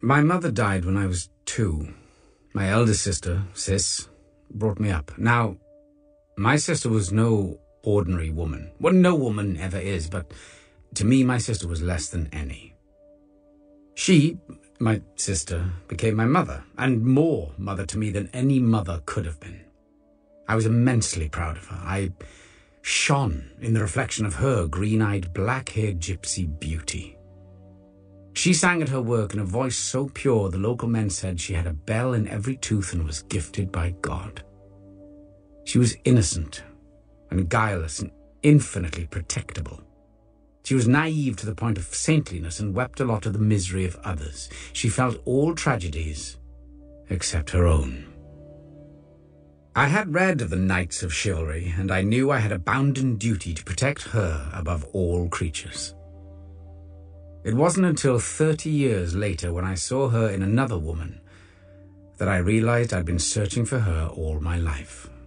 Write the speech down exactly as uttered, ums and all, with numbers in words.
My mother died when I was two. My eldest sister, Sis, brought me up. Now, my sister was no ordinary woman. Well, no woman ever is, but to me, my sister was less than any. She, my sister, became my mother, and more mother to me than any mother could have been. I was immensely proud of her. I shone in the reflection of her green-eyed, black-haired gypsy beauty. She sang at her work in a voice so pure the local men said she had a bell in every tooth and was gifted by God. She was innocent and guileless and infinitely protectable. She was naive to the point of saintliness and wept a lot of the misery of others. She felt all tragedies except her own. I had read of the Knights of Chivalry, and I knew I had a bounden duty to protect her above all creatures. It wasn't until thirty years later, when I saw her in another woman, that I realized I'd been searching for her all my life.